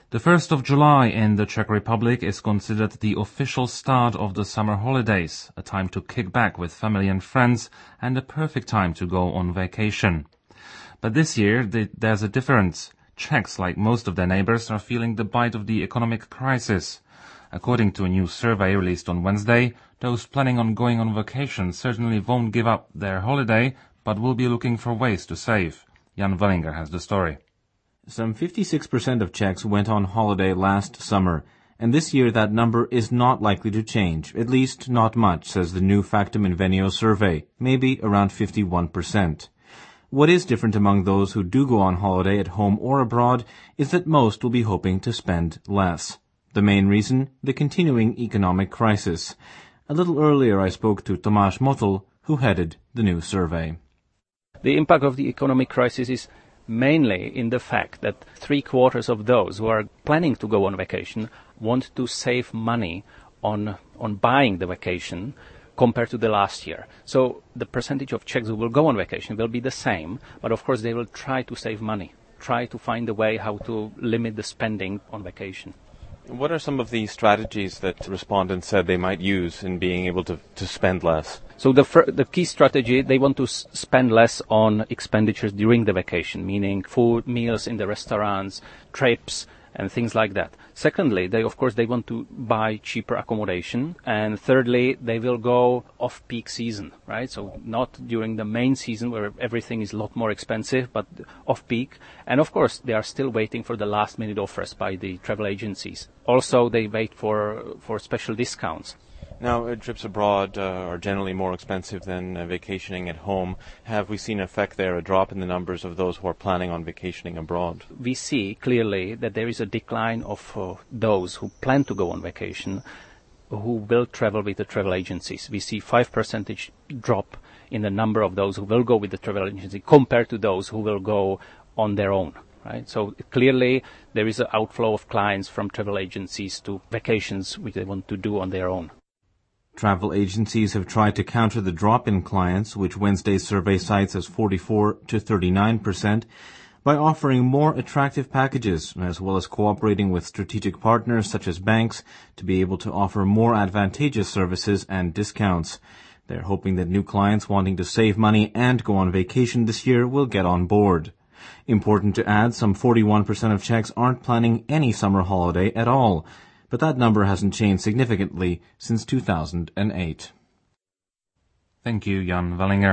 The 1st of July in the Czech Republic is considered the official start of the summer holidays, a time to kick back with family and friends, and a perfect time to go on vacation. But this year, there's a difference. Czechs, like most of their neighbors, are feeling the bite of the economic crisis. According to a new survey released on Wednesday, those planning on going on vacation certainly won't give up their holiday, but will be looking for ways to save. Jan Wellinger has the story. Some 56% of Czechs went on holiday last summer, and this year that number is not likely to change, at least not much, says the new Factum Invenio survey, maybe around 51%. What is different among those who do go on holiday at home or abroad is that most will be hoping to spend less. The main reason, the continuing economic crisis. A little earlier I spoke to Tomáš Motl, who headed the new survey. The impact of the economic crisis is mainly in the fact that 3/4 of those who are planning to go on vacation want to save money on buying the vacation compared to the last year. So the percentage of Czechs who will go on vacation will be the same, but of course they will try to save money, try to find a way how to limit the spending on vacation. What are some of the strategies that respondents said they might use in being able to spend less? So the key strategy, they want to spend less on expenditures during the vacation, meaning food, meals in the restaurants, trips, and things like that. Secondly, they want to buy cheaper accommodation. And thirdly, they will go off-peak season, right? So not during the main season where everything is a lot more expensive, but off-peak. And of course, they are still waiting for the last-minute offers by the travel agencies. Also, they wait for special discounts. Now, trips abroad are generally more expensive than vacationing at home. Have we seen an effect there, a drop in the numbers of those who are planning on vacationing abroad? We see clearly that there is a decline of those who plan to go on vacation, who will travel with the travel agencies. We see 5% drop in the number of those who will go with the travel agency compared to those who will go on their own. Right? So clearly there is an outflow of clients from travel agencies to vacations which they want to do on their own. Travel agencies have tried to counter the drop in clients, which Wednesday's survey cites as 44 to 39%, by offering more attractive packages, as well as cooperating with strategic partners such as banks to be able to offer more advantageous services and discounts. They're hoping that new clients wanting to save money and go on vacation this year will get on board. Important to add, some 41% of Czechs aren't planning any summer holiday at all, but that number hasn't changed significantly since 2008. Thank you, Jan Wellinger.